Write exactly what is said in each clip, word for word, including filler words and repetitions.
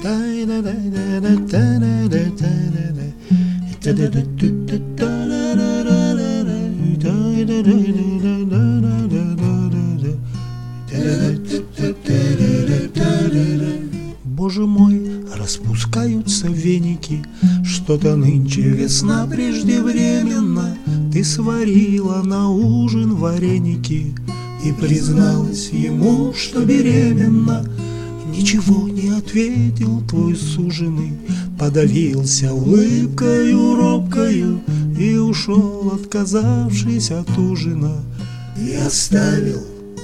Боже мой, распускаются веники, что-то нынче весна преждевременно. Ты сварила на ужин вареники и призналась ему, что беременна. Ничего не ответил твой суженый, подавился улыбкою робкою и ушел, отказавшись от ужина. И оставил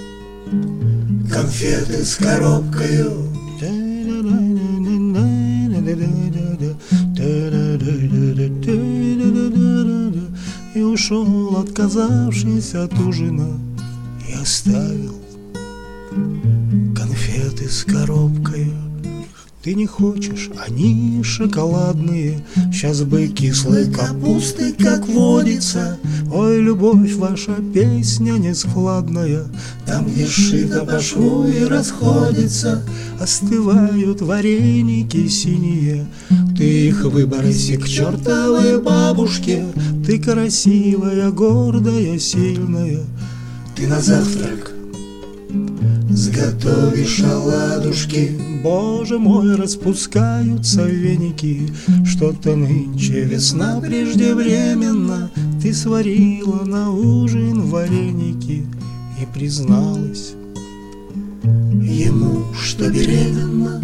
конфеты с коробкою. И ушел, отказавшись от ужина, и оставил конфеты с коробкою. Ты не хочешь, они шоколадные, сейчас бы кислой капусты, как водится. Ой, любовь ваша песня нескладная, там, где сшито по шву и расходится. Остывают вареники синие, ты их выброси к чертовой бабушке. Ты красивая, гордая, сильная, ты на завтрак сготовишь оладушки. Боже мой, распускаются веники, что-то нынче весна преждевременно. Ты сварила на ужин вареники и призналась ему, что беременна.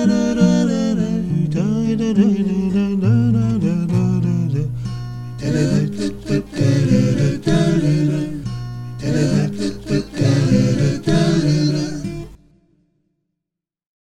Da da da da da da da da da da da da da da